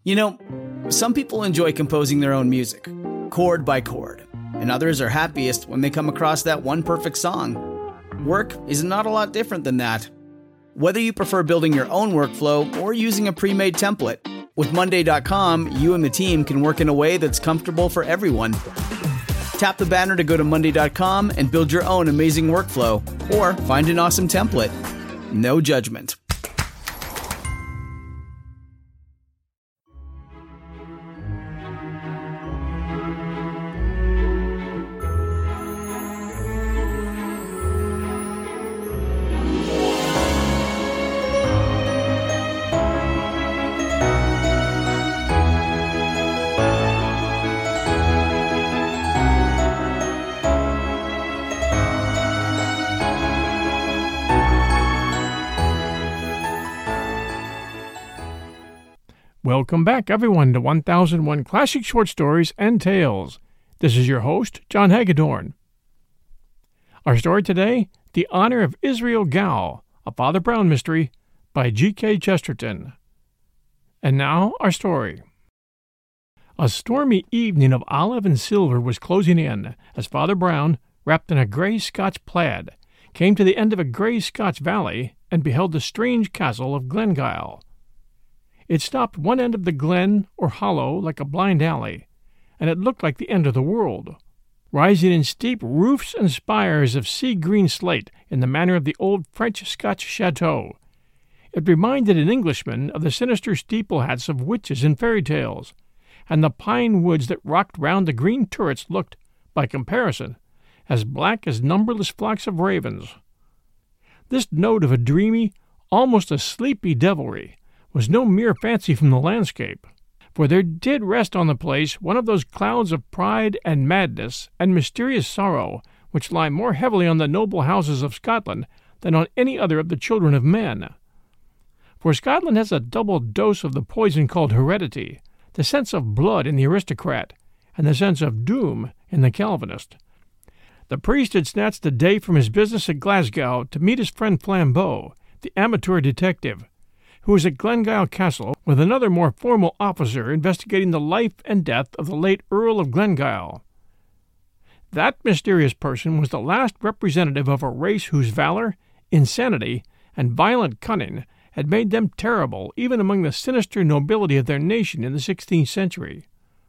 You know, some people enjoy composing their own music, chord by chord, and others are happiest when they come across that one perfect song. Work is not a lot different than that. Whether you prefer building your own workflow or using a pre-made template, with Monday.com, you and the team can work in a way that's comfortable for everyone. Tap the banner to go to Monday.com and build your own amazing workflow, or find an awesome template. No judgment. Welcome back, everyone, to 1001 Classic Short Stories and Tales. This is your host, John Hagedorn. Our story today, The Honor of Israel Gow, a Father Brown mystery, by G.K. Chesterton. And now, our story. A stormy evening of olive and silver was closing in as Father Brown, wrapped in a grey Scotch plaid, came to the end of a grey Scotch valley and beheld the strange castle of Glengyle. It stopped one end of the glen or hollow like a blind alley, and it looked like the end of the world, rising in steep roofs and spires of sea-green slate in the manner of the old French-Scotch chateau. It reminded an Englishman of the sinister steeple-hats of witches in fairy tales, and the pine woods that rocked round the green turrets looked, by comparison, as black as numberless flocks of ravens. This note of a dreamy, almost a sleepy devilry, was no mere fancy from the landscape, for there did rest on the place one of those clouds of pride and madness and mysterious sorrow which lie more heavily on the noble houses of Scotland than on any other of the children of men. For Scotland has a double dose of the poison called heredity, the sense of blood in the aristocrat, and the sense of doom in the Calvinist. The priest had snatched a day from his business at Glasgow to meet his friend Flambeau, the amateur detective, who was at Glengyle Castle with another more formal officer investigating the life and death of the late Earl of Glengyle. That mysterious person was the last representative of a race whose valor, insanity, and violent cunning had made them terrible even among the sinister nobility of their nation in the 16th century.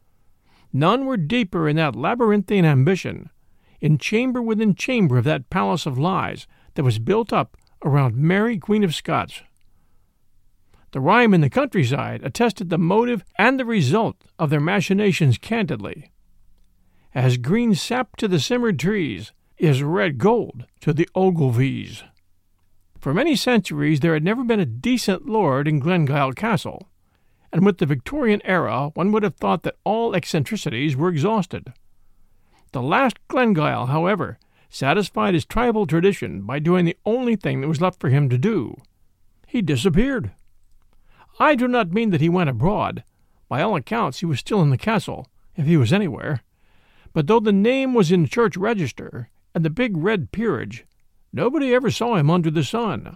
None were deeper in that labyrinthine ambition, in chamber within chamber of that palace of lies that was built up around Mary, Queen of Scots. The rhyme in the countryside attested the motive and the result of their machinations candidly. As green sap to the simmered trees is red gold to the Ogilvies. For many centuries there had never been a decent lord in Glengyle Castle, and with the Victorian era one would have thought that all eccentricities were exhausted. The last Glengyle, however, satisfied his tribal tradition by doing the only thing that was left for him to do. He disappeared. I do not mean that he went abroad. By all accounts he was still in the castle, if he was anywhere. But though the name was in church register, and the big red peerage, nobody ever saw him under the sun.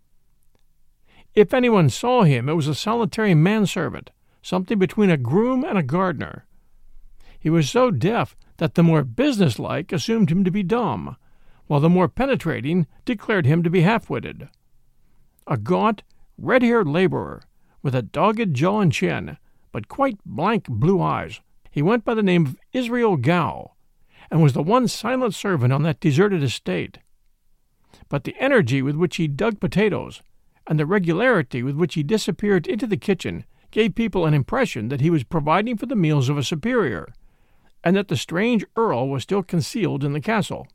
If anyone saw him, it was a solitary manservant, something between a groom and a gardener. He was so deaf that the more businesslike assumed him to be dumb, while the more penetrating declared him to be half-witted. A gaunt, red-haired laborer, with a dogged jaw and chin, but quite blank blue eyes, he went by the name of Israel Gow, and was the one silent servant on that deserted estate. But the energy with which he dug potatoes, and the regularity with which he disappeared into the kitchen, gave people an impression that he was providing for the meals of a superior, and that the strange earl was still concealed in the castle.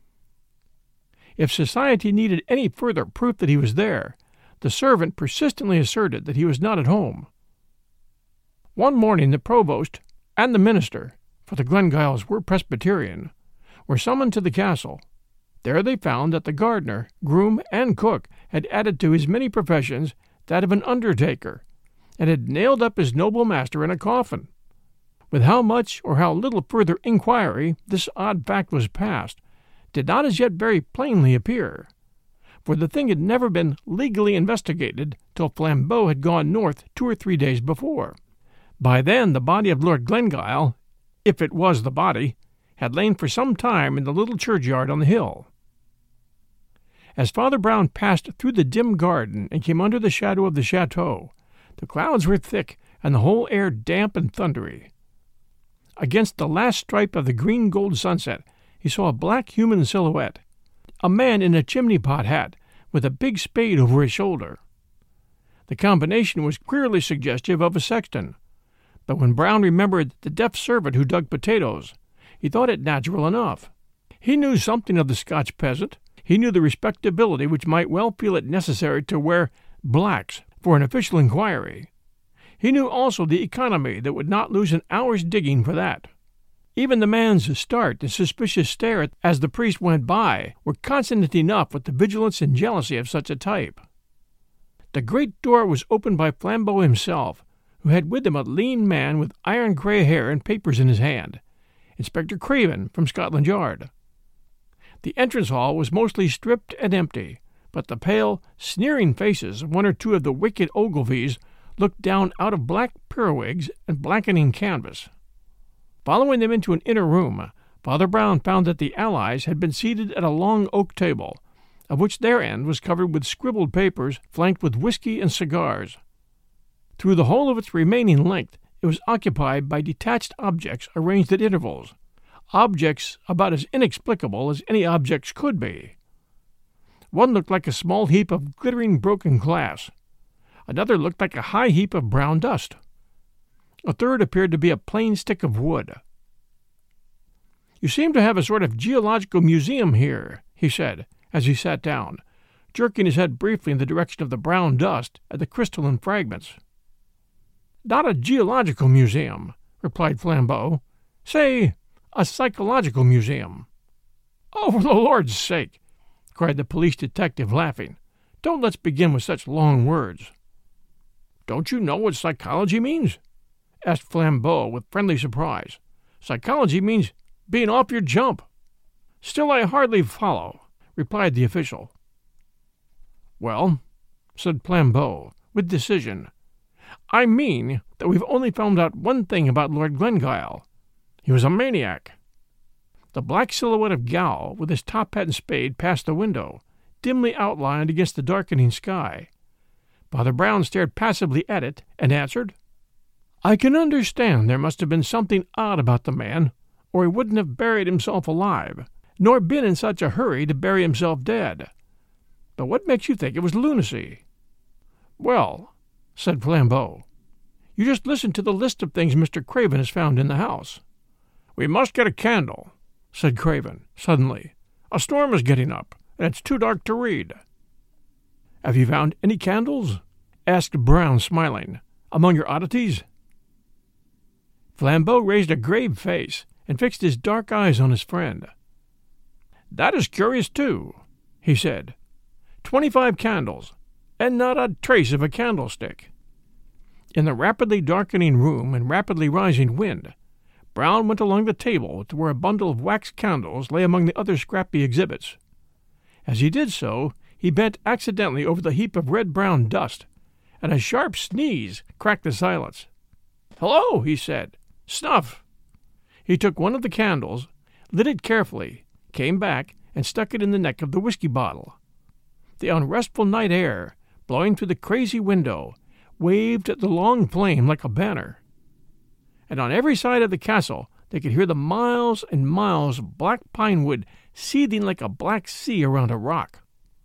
If society needed any further proof that he was there, the servant persistently asserted that he was not at home. One morning the provost and the minister, for the Glengyles were Presbyterian, were summoned to the castle. There they found that the gardener, groom, and cook had added to his many professions that of an undertaker, and had nailed up his noble master in a coffin. With how much or how little further inquiry this odd fact was passed did not as yet very plainly appear, for the thing had never been legally investigated till Flambeau had gone north 2 or 3 days before. By then the body of Lord Glengyle, if it was the body, had lain for some time in the little churchyard on the hill. As Father Brown passed through the dim garden and came under the shadow of the chateau, the clouds were thick and the whole air damp and thundery. Against the last stripe of the green-gold sunset he saw a black human silhouette, a man in a chimney-pot hat with a big spade over his shoulder. The combination was queerly suggestive of a sexton, but when Brown remembered the deaf servant who dug potatoes, he thought it natural enough. He knew something of the Scotch peasant. He knew the respectability which might well feel it necessary to wear blacks for an official inquiry. He knew also the economy that would not lose an hour's digging for that. Even the man's start and suspicious stare as the priest went by were consonant enough with the vigilance and jealousy of such a type. The great door was opened by Flambeau himself, who had with him a lean man with iron grey hair and papers in his hand, Inspector Craven from Scotland Yard. The entrance hall was mostly stripped and empty, but the pale, sneering faces of one or two of the wicked Ogilvies looked down out of black periwigs and blackening canvas. Following them into an inner room, Father Brown found that the allies had been seated at a long oak table, of which their end was covered with scribbled papers flanked with whiskey and cigars. Through the whole of its remaining length it was occupied by detached objects arranged at intervals, objects about as inexplicable as any objects could be. One looked like a small heap of glittering broken glass. Another looked like a high heap of brown dust. A third appeared to be a plain stick of wood. "You seem to have a sort of geological museum here," he said, as he sat down, jerking his head briefly in the direction of the brown dust and the crystalline fragments. "Not a geological museum," replied Flambeau. "Say, a psychological museum." "Oh, for the Lord's sake!" cried the police detective, laughing. "Don't let's begin with such long words." "Don't you know what psychology means?" asked Flambeau with friendly surprise. "Psychology means being off your jump." "Still I hardly follow," replied the official. "Well," said Flambeau, with decision, "I mean that we've only found out one thing about Lord Glengyle. He was a maniac." The black silhouette of Gow, with his top hat and spade, passed the window, dimly outlined against the darkening sky. Father Brown stared passively at it and answered, "I can understand there must have been something odd about the man, or he wouldn't have buried himself alive, nor been in such a hurry to bury himself dead. But what makes you think it was lunacy?" "Well," said Flambeau, "you just listen to the list of things Mr. Craven has found in the house." "We must get a candle," said Craven, suddenly. "A storm is getting up, and it's too dark to read." "Have you found any candles?" asked Brown, smiling, "among your oddities?" Flambeau raised a grave face and fixed his dark eyes on his friend. "That is curious, too," he said. 25 candles, and not a trace of a candlestick." In the rapidly darkening room and rapidly rising wind, Brown went along the table to where a bundle of wax candles lay among the other scrappy exhibits. As he did so, he bent accidentally over the heap of red-brown dust, and a sharp sneeze cracked the silence. "Hello," he said. "Snuff." He took one of the candles, lit it carefully, came back, and stuck it in the neck of the whiskey bottle. The unrestful night air, blowing through the crazy window, waved the long flame like a banner. And on every side of the castle they could hear the miles and miles of black pine wood seething like a black sea around a rock.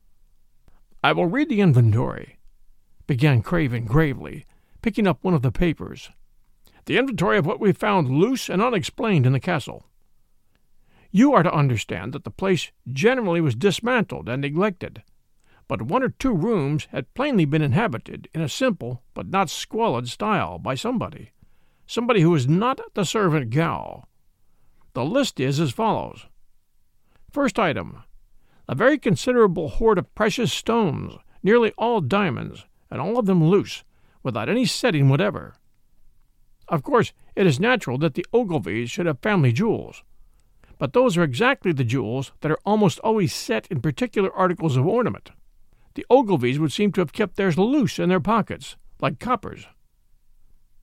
"I will read the inventory," began Craven gravely, picking up one of the papers. "The inventory of what we found loose and unexplained in the castle. You are to understand that the place generally was dismantled and neglected, but one or two rooms had plainly been inhabited in a simple but not squalid style by somebody who was not the servant Gow. The list is as follows. First item, a very considerable hoard of precious stones, nearly all diamonds, and all of them loose, without any setting whatever. Of course, it is natural that the Ogilvies should have family jewels, but those are exactly the jewels that are almost always set in particular articles of ornament. The Ogilvies would seem to have kept theirs loose in their pockets, like coppers.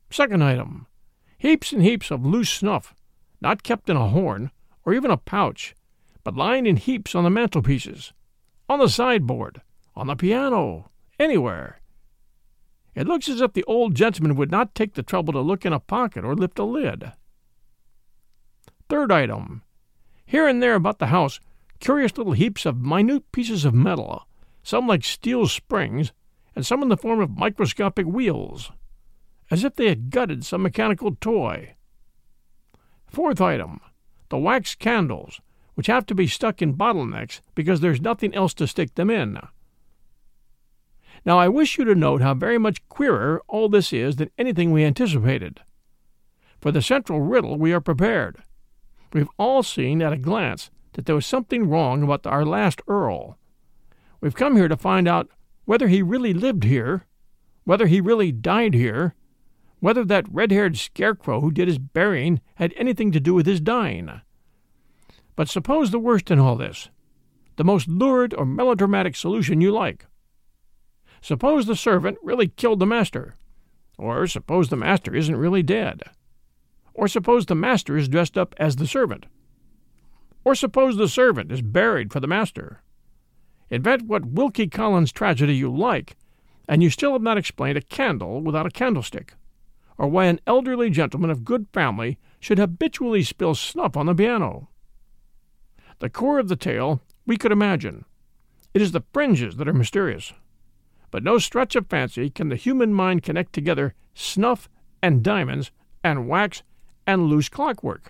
Second item, heaps and heaps of loose snuff, not kept in a horn or even a pouch, but lying in heaps on the mantelpieces, on the sideboard, on the piano, anywhere. It looks as if the old gentleman would not take the trouble to look in a pocket or lift a lid. Third item, here and there about the house, curious little heaps of minute pieces of metal, some like steel springs, and some in the form of microscopic wheels, as if they had gutted some mechanical toy. Fourth item, the wax candles, which have to be stuck in bottlenecks because there's nothing else to stick them in. Now I wish you to note how very much queerer all this is than anything we anticipated. For the central riddle we are prepared. We've all seen at a glance that there was something wrong about our last Earl. We've come here to find out whether he really lived here, whether he really died here, whether that red-haired scarecrow who did his burying had anything to do with his dying. But suppose the worst in all this, the most lurid or melodramatic solution you like. Suppose the servant really killed the master, or suppose the master isn't really dead, or suppose the master is dressed up as the servant, or suppose the servant is buried for the master. Invent what Wilkie Collins tragedy you like, and you still have not explained a candle without a candlestick, or why an elderly gentleman of good family should habitually spill snuff on the piano. The core of the tale we could imagine. It is the fringes that are mysterious. But no stretch of fancy can the human mind connect together snuff and diamonds and wax and loose clockwork.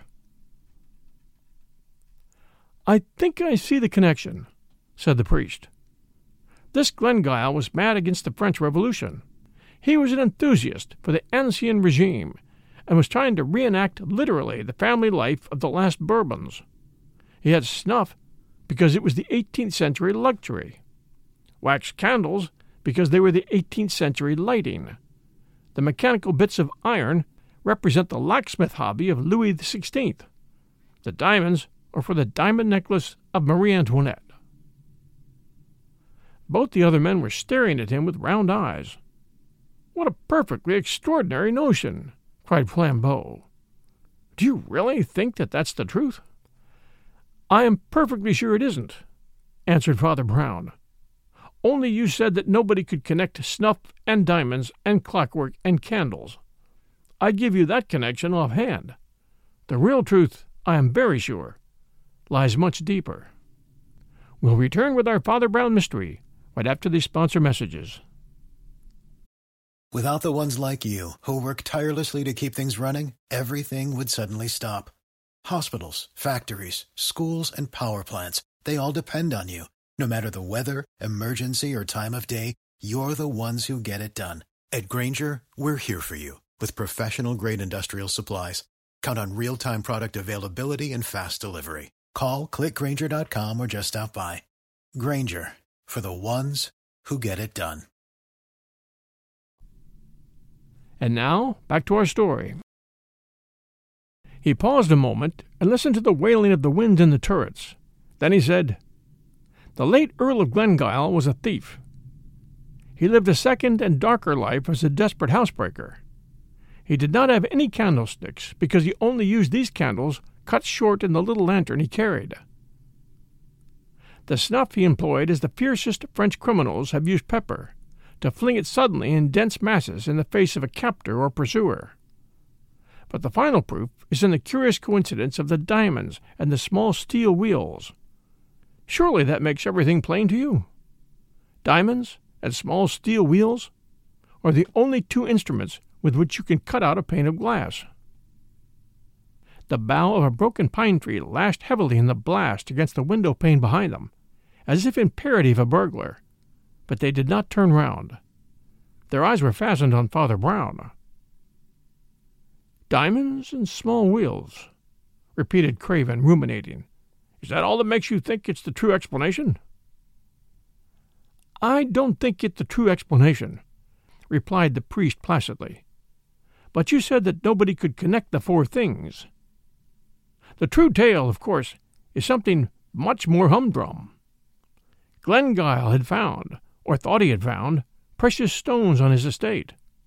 "I think I see the connection," said the priest. "This Glengyle was mad against the French Revolution. He was an enthusiast for the Ancien regime and was trying to reenact literally the family life of the last Bourbons. He had snuff because it was the 18th century luxury, wax candles because they were the 18th century lighting. The mechanical bits of iron represent the locksmith hobby of Louis XVI. The diamonds are for the diamond necklace of Marie Antoinette." Both the other men were staring at him with round eyes. "What a perfectly extraordinary notion!" cried Flambeau. "Do you really think that that's the truth?" "I am perfectly sure it isn't," answered Father Brown. "Only you said that nobody could connect snuff and diamonds and clockwork and candles. I give you that connection offhand. The real truth, I am very sure, lies much deeper." We'll return with our Father Brown mystery right after these sponsor messages. Without the ones like you, who work tirelessly to keep things running, everything would suddenly stop. Hospitals, factories, schools, and power plants, they all depend on you. No matter the weather, emergency, or time of day, you're the ones who get it done. At Grainger, we're here for you with professional-grade industrial supplies. Count on real-time product availability and fast delivery. Call, click Grainger.com, or just stop by. Grainger, for the ones who get it done. And now, back to our story. He paused a moment and listened to the wailing of the wind in the turrets. Then he said, "The late Earl of Glengyle was a thief. He lived a second and darker life as a desperate housebreaker. He did not have any candlesticks because he only used these candles cut short in the little lantern he carried. The snuff he employed as the fiercest French criminals have used pepper, to fling it suddenly in dense masses in the face of a captor or pursuer. But the final proof is in the curious coincidence of the diamonds and the small steel wheels. Surely that makes everything plain to you. Diamonds and small steel wheels are the only two instruments with which you can cut out a pane of glass." The bough of a broken pine tree lashed heavily in the blast against the window pane behind them, as if in parody of a burglar, but they did not turn round. Their eyes were fastened on Father Brown. "Diamonds and small wheels," repeated Craven, ruminating. "Is that all that makes you think it's the true explanation?" "I don't think it the true explanation," replied the priest placidly. "But you said that nobody could connect the four things. The true tale, of course, is something much more humdrum. Glengyle had found, or thought he had found, precious stones on his estate.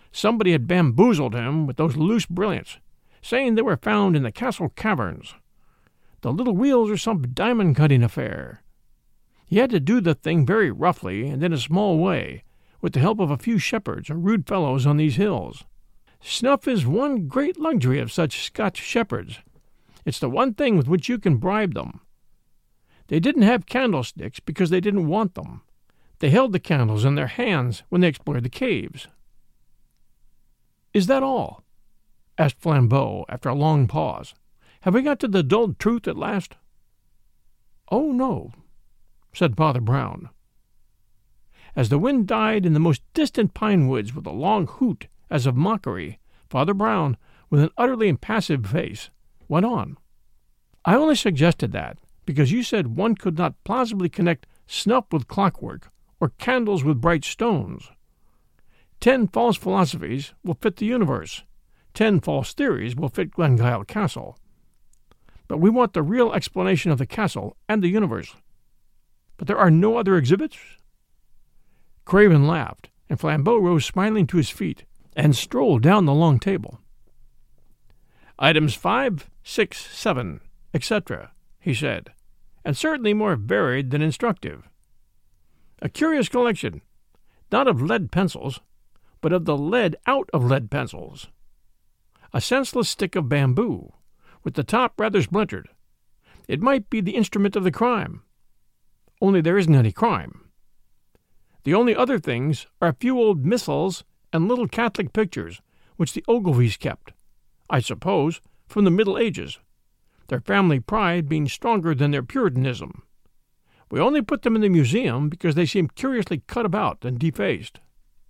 Somebody had bamboozled him with those loose brilliants, saying they were found in the castle caverns. The little wheels are some diamond-cutting affair. He had to do the thing very roughly and in a small way, with the help of a few shepherds or rude fellows on these hills. Snuff is one great luxury of such Scotch shepherds. It's the one thing with which you can bribe them. They didn't have candlesticks because they didn't want them. They held the candles in their hands when they explored the caves. "Is that all?" asked Flambeau after a long pause. "Have we got to the dull truth at last?" "Oh, no," said Father Brown. As the wind died in the most distant pine woods with a long hoot as of mockery, Father Brown, with an utterly impassive face, went on. "I only suggested that because you said one could not plausibly connect snuff with clockwork or candles with bright stones. 10 false philosophies will fit the universe. 10 false theories will fit Glengyle Castle. But we want the real explanation of the castle and the universe. But there are no other exhibits?" Craven laughed, and Flambeau rose smiling to his feet and strolled down the long table. "Items 5, 6, 7, etc., he said, and certainly more varied than instructive. A curious collection, not of lead pencils, but of the lead out of lead pencils. A senseless stick of bamboo, with the top rather splintered. It might be the instrument of the crime. Only there isn't any crime. The only other things are a few old missals and little Catholic pictures, which the Ogilvies kept, I suppose, from the Middle Ages, their family pride being stronger than their Puritanism. We only put them in the museum because they seem curiously cut about and defaced."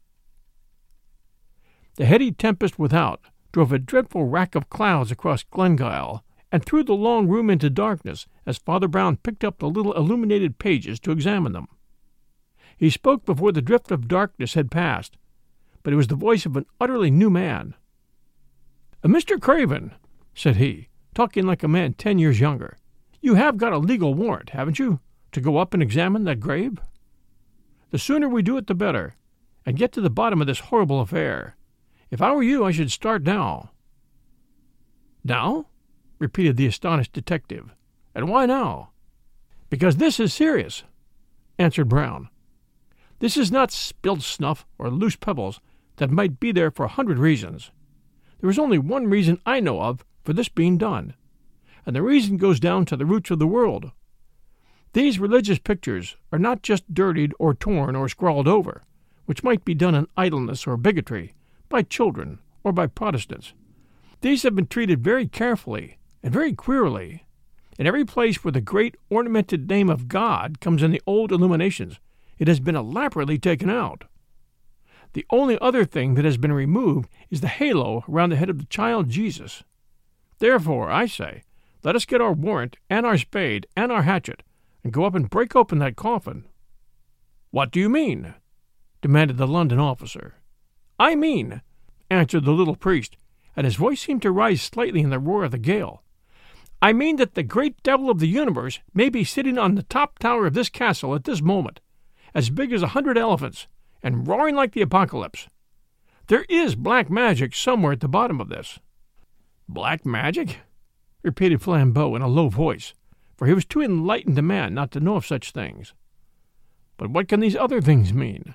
The heady tempest without drove a dreadful rack of clouds across Glengyle and threw the long room into darkness as Father Brown picked up the little illuminated pages to examine them. He spoke before the drift of darkness had passed, but it was the voice of an utterly new man. "Mr. Craven," said he, talking like a man 10 years younger, "you have got a legal warrant, haven't you, to go up and examine that grave? The sooner we do it the better, and get to the bottom of this horrible affair. If I were you, I should start now." "Now?" repeated the astonished detective. "And why now?" "Because this is serious," answered Brown. "This is not spilled snuff or loose pebbles that might be there for 100 reasons. There is only one reason I know of for this being done, and the reason goes down to the roots of the world. These religious pictures are not just dirtied or torn or scrawled over, which might be done in idleness or bigotry, by children or by Protestants. These have been treated very carefully and very queerly. In every place where the great ornamented name of God comes in the old illuminations, it has been elaborately taken out. The only other thing that has been removed is the halo around the head of the child Jesus. Therefore, I say, let us get our warrant and our spade and our hatchet and go up and break open that coffin." "What do you mean?" demanded the London officer. "I mean," answered the little priest, and his voice seemed to rise slightly in the roar of the gale, "I mean that the great devil of the universe may be sitting on the top tower of this castle at this moment, as big as 100 elephants, and roaring like the apocalypse. There is black magic somewhere at the bottom of this." "Black magic?" repeated Flambeau in a low voice, for he was too enlightened a man not to know of such things. "But what can these other things mean?"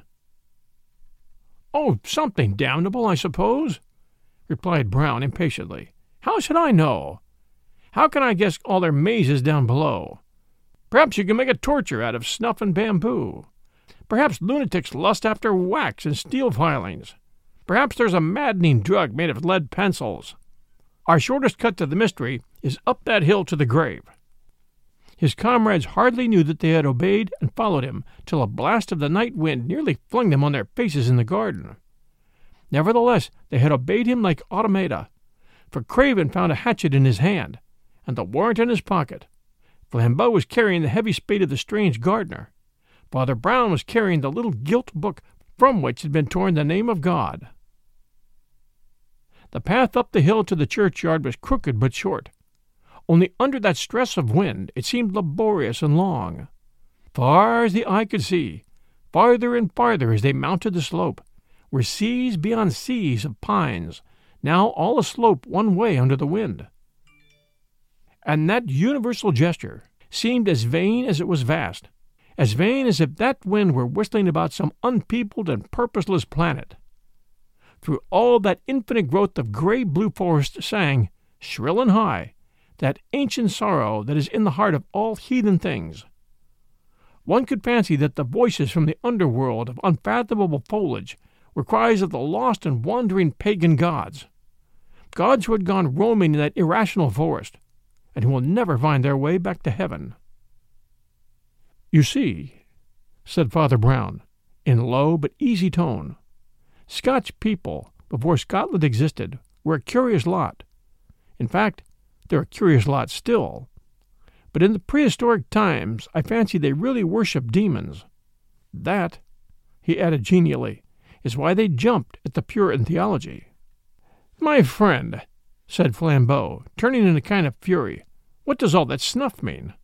"Oh, something damnable, I suppose," replied Brown impatiently. "How should I know? How can I guess all their mazes down below? Perhaps you can make a torture out of snuff and bamboo. Perhaps lunatics lust after wax and steel filings. Perhaps there's a maddening drug made of lead pencils. Our shortest cut to the mystery is up that hill to the grave." His comrades hardly knew that they had obeyed and followed him till a blast of the night wind nearly flung them on their faces in the garden. Nevertheless, they had obeyed him like automata, for Craven found a hatchet in his hand, and the warrant in his pocket. Flambeau was carrying the heavy spade of the strange gardener. Father Brown was carrying the little gilt book from which had been torn the name of God. The path up the hill to the churchyard was crooked but short. Only under that stress of wind it seemed laborious and long. Far as the eye could see, farther and farther as they mounted the slope, were seas beyond seas of pines, now all aslope one way under the wind. And that universal gesture seemed as vain as it was vast, as vain as if that wind were whistling about some unpeopled and purposeless planet. Through all that infinite growth of gray-blue forest sang, shrill and high, that ancient sorrow that is in the heart of all heathen things. One could fancy that the voices from the underworld of unfathomable foliage were cries of the lost and wandering pagan gods who had gone roaming in that irrational forest, and who will never find their way back to heaven. "You see," said Father Brown, in low but easy tone, "Scotch people, before Scotland existed, were a curious lot. In fact, they're a curious lot still. But in the prehistoric times, I fancy they really worshipped demons. That," he added genially, "is why they jumped at the Puritan theology." "My friend," said Flambeau, turning in a kind of fury, "what does all that snuff mean?"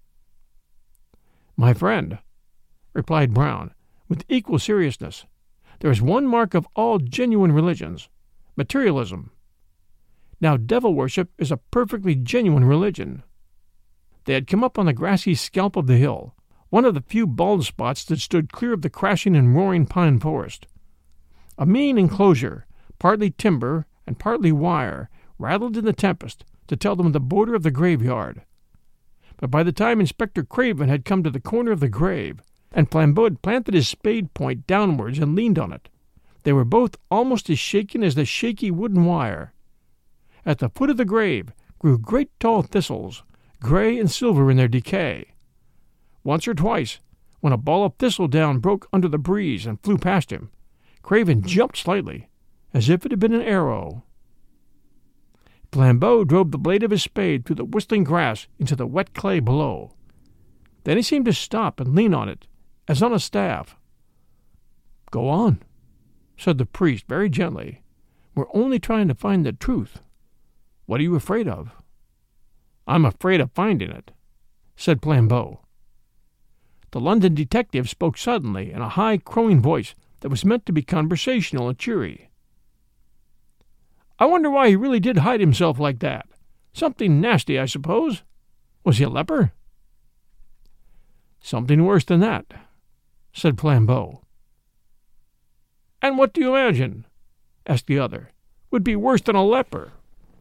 "My friend," replied Brown, with equal seriousness, "there is one mark of all genuine religions, materialism. Now devil worship is a perfectly genuine religion." They had come up on the grassy scalp of the hill, one of the few bald spots that stood clear of the crashing and roaring pine forest. A mean enclosure, partly timber and partly wire, rattled in the tempest to tell them the border of the graveyard. But by the time Inspector Craven had come to the corner of the grave, and Flambeau had planted his spade point downwards and leaned on it, they were both almost as shaken as the shaky wooden wire. At the foot of the grave grew great tall thistles, gray and silver in their decay. Once or twice, when a ball of thistledown broke under the breeze and flew past him, Craven jumped slightly, as if it had been an arrow. Flambeau drove the blade of his spade through the whistling grass into the wet clay below. Then he seemed to stop and lean on it, as on a staff. "Go on," said the priest very gently. "We're only trying to find the truth. What are you afraid of?" "I'm afraid of finding it," said Flambeau. The London detective spoke suddenly in a high, crowing voice that was meant to be conversational and cheery. "I wonder why he really did hide himself like that. Something nasty, I suppose. Was he a leper?" "Something worse than that," said Flambeau. "And what do you imagine," asked the other, "would be worse than a leper?"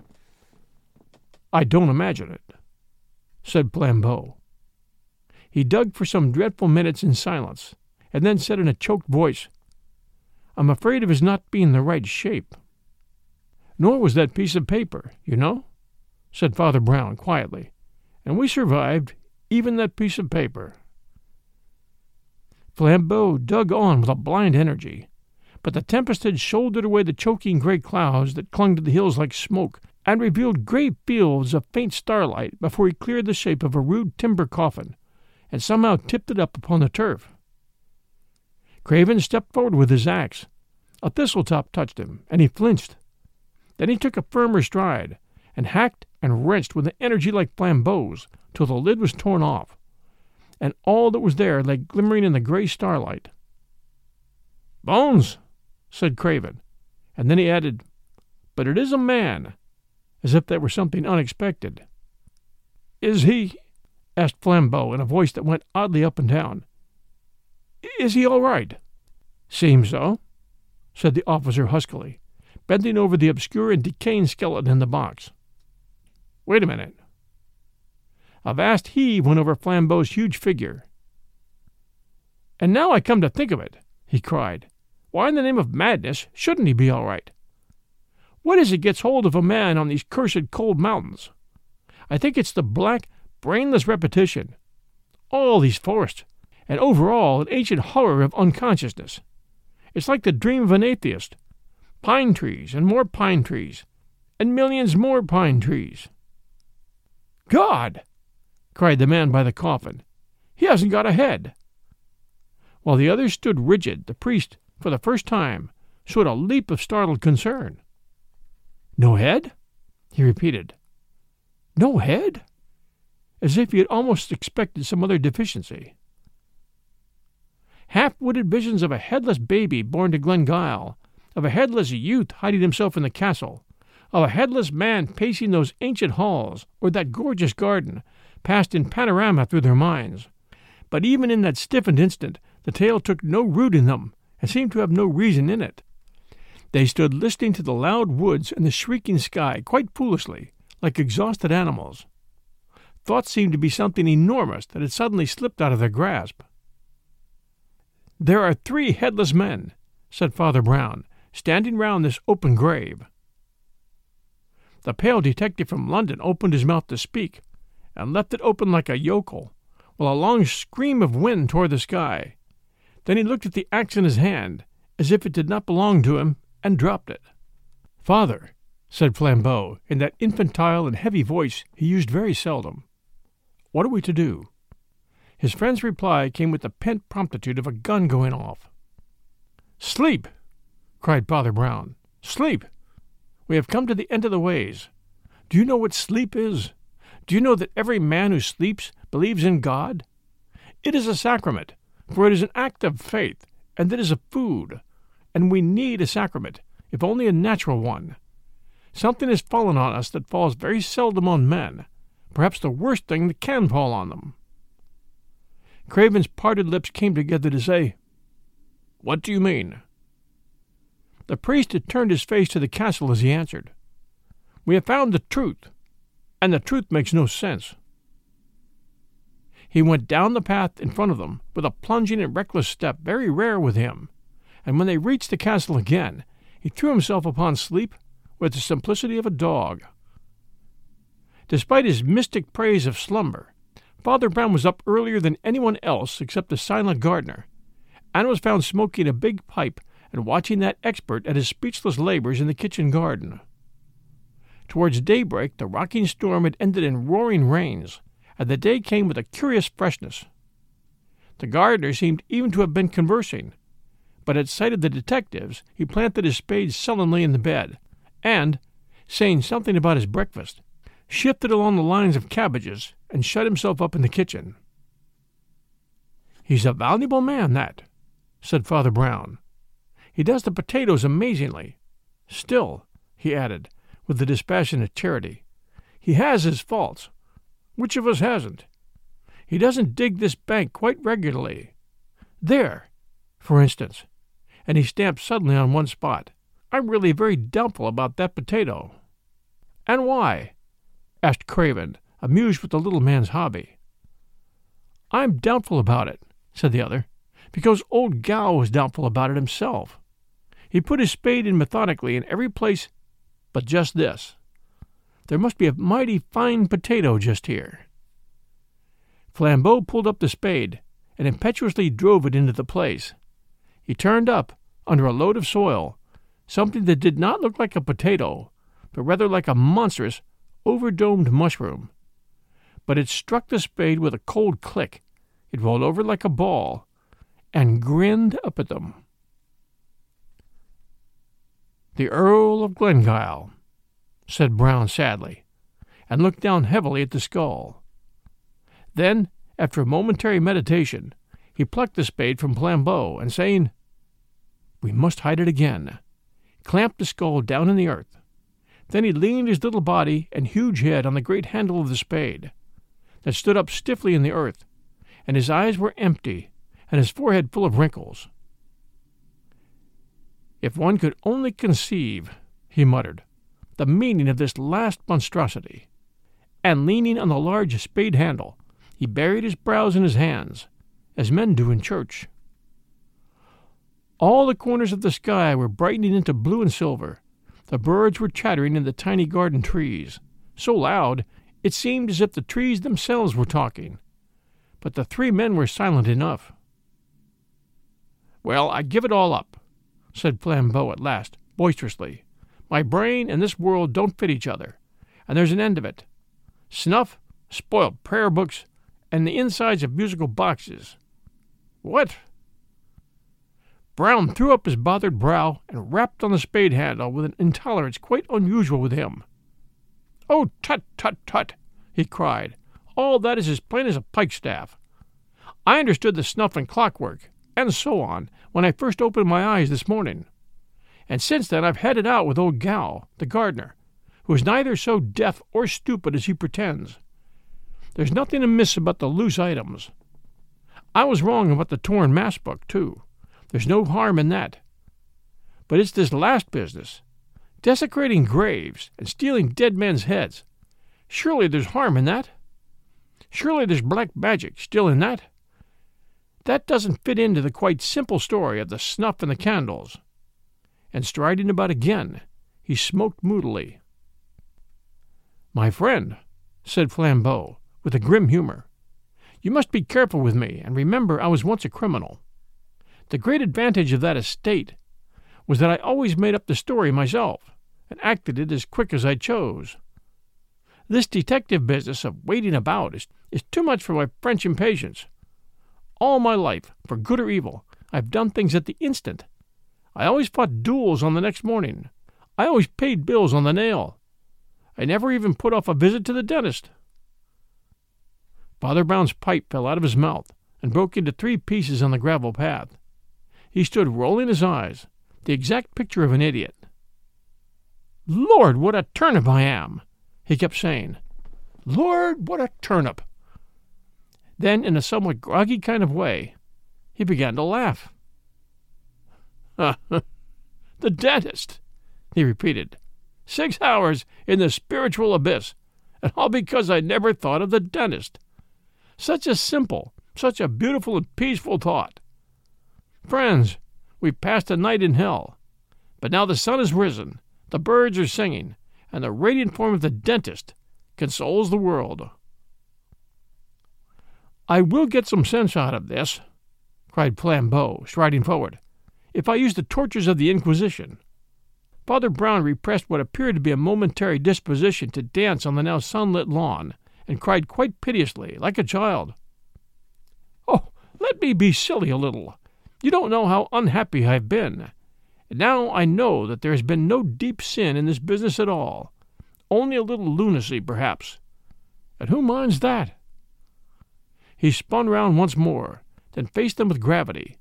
"I don't imagine it," said Flambeau. He dug for some dreadful minutes in silence, and then said in a choked voice, "I'm afraid of his not being the right shape." "Nor was that piece of paper, you know," said Father Brown quietly, "and we survived even that piece of paper." Flambeau dug on with a blind energy, but the tempest had shouldered away the choking gray clouds that clung to the hills like smoke, and revealed gray fields of faint starlight before he cleared the shape of a rude timber coffin, and somehow tipped it up upon the turf. Craven stepped forward with his axe. A thistletop touched him, and he flinched. Then he took a firmer stride, and hacked and wrenched with an energy like Flambeau's till the lid was torn off, and all that was there lay glimmering in the gray starlight. "Bones," said Craven, and then he added, "But it is a man," as if that were something unexpected. "Is he?" asked Flambeau in a voice that went oddly up and down. "Is he all right?" "Seems so," said the officer huskily, bending over the obscure and decaying skeleton in the box. "Wait a minute." A vast heave went over Flambeau's huge figure. "And now I come to think of it," he cried, "why in the name of madness shouldn't he be all right? What is it gets hold of a man on these cursed cold mountains? I think it's the black, brainless repetition. All these forests, and over all an ancient horror of unconsciousness. It's like the dream of an atheist. Pine trees and more pine trees, and millions more pine trees." "God!" cried the man by the coffin. "He hasn't got a head." While the others stood rigid, the priest, for the first time, showed a leap of startled concern. "No head?" he repeated. "No head?" As if he had almost expected some other deficiency. half-witted visions of a headless baby born to Glengyle, of a headless youth hiding himself in the castle, of a headless man pacing those ancient halls or that gorgeous garden, passed in panorama through their minds. But even in that stiffened instant, the tale took no root in them, and seemed to have no reason in it. They stood listening to the loud woods and the shrieking sky quite foolishly, like exhausted animals. Thought seemed to be something enormous that had suddenly slipped out of their grasp. "There are 3 headless men," said Father Brown, "standing round this open grave." The pale detective from London opened his mouth to speak, and left it open like a yokel, while a long scream of wind tore the sky. Then he looked at the axe in his hand, as if it did not belong to him, and dropped it. "Father," said Flambeau, in that infantile and heavy voice he used very seldom, "what are we to do?" His friend's reply came with the pent promptitude of a gun going off. "Sleep!" cried Father Brown. "Sleep! We have come to the end of the ways. Do you know what sleep is? Do you know that every man who sleeps believes in God? It is a sacrament, for it is an act of faith, and it is a food, and we need a sacrament, if only a natural one. Something has fallen on us that falls very seldom on men, perhaps the worst thing that can fall on them." Craven's parted lips came together to say, "What do you mean?" The priest had turned his face to the castle as he answered, "We have found the truth, and the truth makes no sense." He went down the path in front of them with a plunging and reckless step very rare with him, and when they reached the castle again, he threw himself upon sleep with the simplicity of a dog. Despite his mystic praise of slumber, Father Brown was up earlier than anyone else except the silent gardener, and was found smoking a big pipe and watching that expert at his speechless labors in the kitchen garden. Towards daybreak the rocking storm had ended in roaring rains, and the day came with a curious freshness. The gardener seemed even to have been conversing, but at sight of the detectives he planted his spade sullenly in the bed, and, saying something about his breakfast, shifted along the lines of cabbages and shut himself up in the kitchen. "He's a valuable man, that," said Father Brown. "He does the potatoes amazingly. Still," he added, with the dispassionate charity, "he has his faults. Which of us hasn't? He doesn't dig this bank quite regularly. There, for instance," and he stamped suddenly on one spot. "I'm really very doubtful about that potato." "And why?" asked Craven, amused with the little man's hobby. "I'm doubtful about it," said the other, "because old Gow was doubtful about it himself. He put his spade in methodically in every place but just this. There must be a mighty fine potato just here." Flambeau pulled up the spade and impetuously drove it into the place. He turned up, under a load of soil, something that did not look like a potato, but rather like a monstrous, over-domed mushroom. But it struck the spade with a cold click. It rolled over like a ball, and grinned up at them. "The Earl of Glengyle," said Brown sadly, and looked down heavily at the skull. Then, after a momentary meditation, he plucked the spade from Flambeau, and saying, "We must hide it again," clamped the skull down in the earth. Then he leaned his little body and huge head on the great handle of the spade, that stood up stiffly in the earth, and his eyes were empty, and his forehead full of wrinkles. "If one could only conceive," he muttered, "the meaning of this last monstrosity." And leaning on the large spade handle, he buried his brows in his hands, as men do in church. All the corners of the sky were brightening into blue and silver. The birds were chattering in the tiny garden trees, so loud it seemed as if the trees themselves were talking. But the 3 men were silent enough. "Well, I give it all up," said Flambeau at last, boisterously. "My brain and this world don't fit each other, and there's an end of it. Snuff, spoiled prayer books, and the insides of musical boxes. What?" Brown threw up his bothered brow and rapped on the spade handle with an intolerance quite unusual with him. "Oh, tut, tut, tut!" he cried. "All that is as plain as a pikestaff. I understood the snuff and clockwork, and so on, when I first opened my eyes this morning. And since then I've had it out with old Gal, the gardener, who is neither so deaf or stupid as he pretends. There's nothing amiss about the loose items. I was wrong about the torn mass book, too. There's no harm in that. But it's this last business, desecrating graves and stealing dead men's heads. Surely there's harm in that? Surely there's black magic still in that? That doesn't fit into the quite simple story of the snuff and the candles. And striding about again, he smoked moodily. "My friend," said Flambeau, with a grim humor, "you must be careful with me, and remember I was once a criminal. The great advantage of that estate was that I always made up the story myself, and acted it as quick as I chose. This detective business of waiting about is too much for my French impatience. All my life, for good or evil, I've done things at the instant. I always fought duels on the next morning. I always paid bills on the nail. I never even put off a visit to the dentist." Father Brown's pipe fell out of his mouth and broke into 3 pieces on the gravel path. He stood rolling his eyes, the exact picture of an idiot. "Lord, what a turnip I am!" he kept saying. "Lord, what a turnip!" Then, in a somewhat groggy kind of way, he began to laugh. "The dentist," he repeated. 6 hours in the spiritual abyss, and all because I never thought of the dentist. Such a simple, such a beautiful and peaceful thought. Friends, we've passed a night in hell, but now the sun has risen, the birds are singing, and the radiant form of the dentist consoles the world." "I will get some sense out of this," cried Flambeau, striding forward, "if I use the tortures of the Inquisition." Father Brown repressed what appeared to be a momentary disposition to dance on the now sunlit lawn, and cried quite piteously, like a child, "Oh, let me be silly a little. You don't know how unhappy I've been. And now I know that there has been no deep sin in this business at all, only a little lunacy, perhaps. And who minds that?" He spun round once more, then faced them with gravity.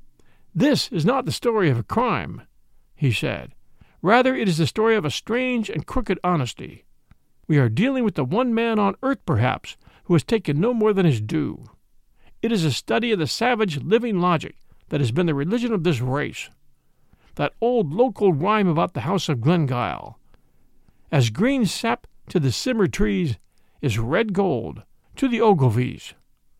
"This is not the story of a crime," he said. "Rather, it is the story of a strange and crooked honesty. We are dealing with the one man on earth, perhaps, who has taken no more than his due. It is a study of the savage living logic that has been the religion of this race. That old local rhyme about the house of Glengyle, as green sap to the simmer trees is red gold to the Ogilvies,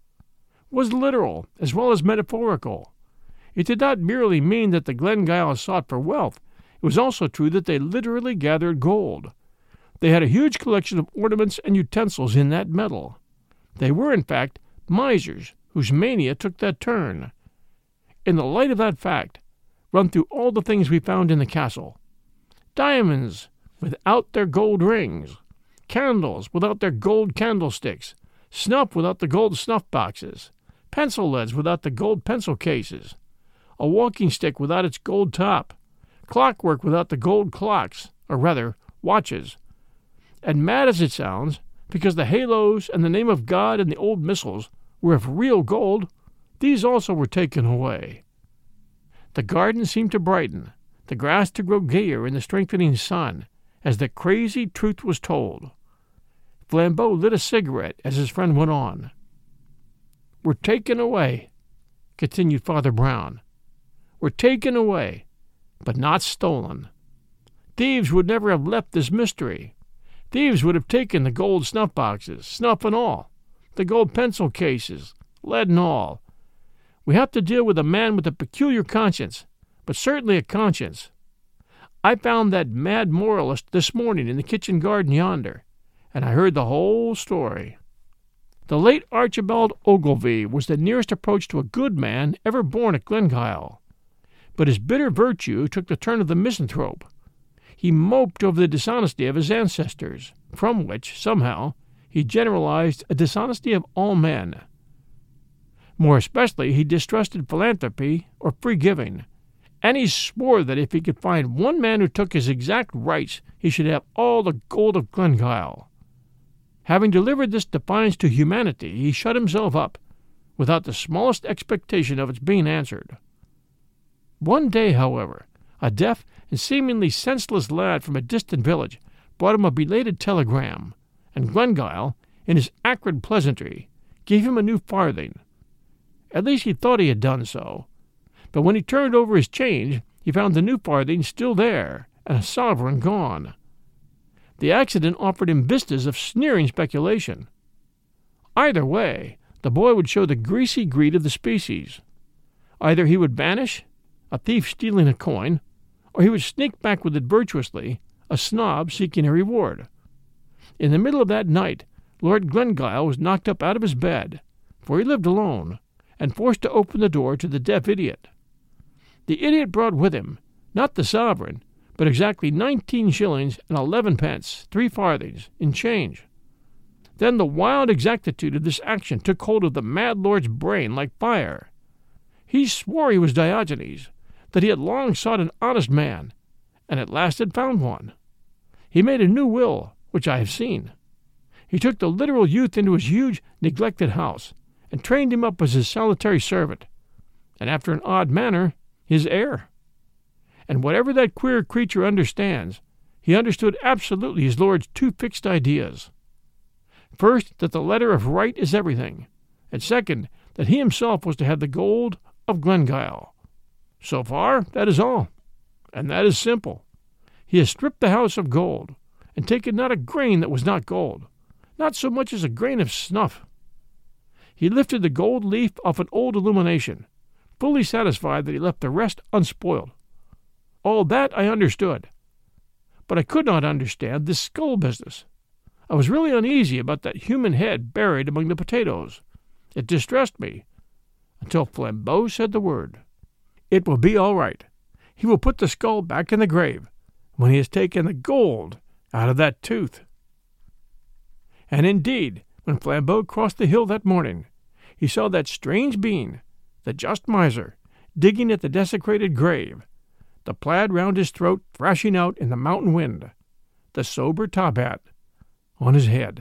was literal as well as metaphorical. It did not merely mean that the Glengyles sought for wealth. It was also true that they literally gathered gold. They had a huge collection of ornaments and utensils in that metal. They were, in fact, misers whose mania took that turn. In the light of that fact, run through all the things we found in the castle. Diamonds without their gold rings, candles without their gold candlesticks, snuff without the gold snuff boxes, pencil leads without the gold pencil cases, a walking stick without its gold top, clockwork without the gold clocks, or rather, watches. And mad as it sounds, because the halos and the name of God and the old missals were of real gold, these also were taken away. The garden seemed to brighten, the grass to grow gayer in the strengthening sun, as the crazy truth was told. Flambeau lit a cigarette as his friend went on. "We're taken away," continued Father Brown. "We're taken away, but not stolen. Thieves would never have left this mystery. Thieves would have taken the gold snuff boxes, snuff and all, the gold pencil cases, lead and all. We have to deal with a man with a peculiar conscience, but certainly a conscience. I found that mad moralist this morning in the kitchen garden yonder, and I heard the whole story. The late Archibald Ogilvy was the nearest approach to a good man ever born at Glengyle. But his bitter virtue took the turn of the misanthrope. He moped over the dishonesty of his ancestors, from which, somehow, he generalized a dishonesty of all men. More especially, he distrusted philanthropy or free giving, and he swore that if he could find one man who took his exact rights, he should have all the gold of Glengyle. Having delivered this defiance to humanity, he shut himself up, without the smallest expectation of its being answered. One day, however, a deaf and seemingly senseless lad from a distant village brought him a belated telegram, and Glengyle, in his acrid pleasantry, gave him a new farthing. At least he thought he had done so, but when he turned over his change, he found the new farthing still there, and a sovereign gone. The accident offered him vistas of sneering speculation. Either way, the boy would show the greasy greed of the species. Either he would vanish, a thief stealing a coin, or he would sneak back with it virtuously, a snob seeking a reward. In the middle of that night, Lord Glengyle was knocked up out of his bed, for he lived alone, and forced to open the door to the deaf idiot. The idiot brought with him, not the sovereign, but exactly 19 shillings and 11 pence, 3 farthings, in change. Then the wild exactitude of this action took hold of the mad lord's brain like fire. He swore he was Diogenes, that he had long sought an honest man, and at last had found one. He made a new will, which I have seen. He took the literal youth into his huge, neglected house, and trained him up as his solitary servant, and after an odd manner, his heir. And whatever that queer creature understands, he understood absolutely his lord's 2 fixed ideas. First, that the letter of right is everything, and second, that he himself was to have the gold of Glengyle. So far, that is all, and that is simple. He has stripped the house of gold, and taken not a grain that was not gold, not so much as a grain of snuff. He lifted the gold leaf off an old illumination, fully satisfied that he left the rest unspoiled. All that I understood, but I could not understand this skull business. I was really uneasy about that human head buried among the potatoes. It distressed me, until Flambeau said the word. It will be all right. He will put the skull back in the grave when he has taken the gold out of that tooth. And indeed, when Flambeau crossed the hill that morning, he saw that strange being, the just miser, digging at the desecrated grave, the plaid round his throat thrashing out in the mountain wind, the sober top hat on his head.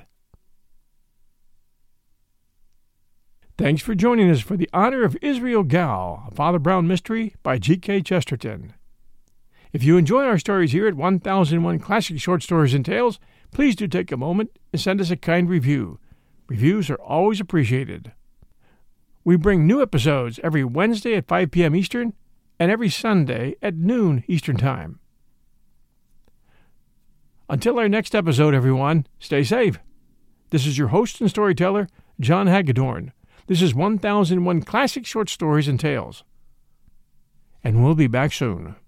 Thanks for joining us for The Honor of Israel Gal, a Father Brown mystery by G.K. Chesterton. If you enjoy our stories here at 1001 Classic Short Stories and Tales, please do take a moment and send us a kind review. Reviews are always appreciated. We bring new episodes every Wednesday at 5 p.m. Eastern and every Sunday at noon Eastern Time. Until our next episode, everyone, stay safe. This is your host and storyteller, John Hagedorn. This is 1001 Classic Short Stories and Tales. And we'll be back soon.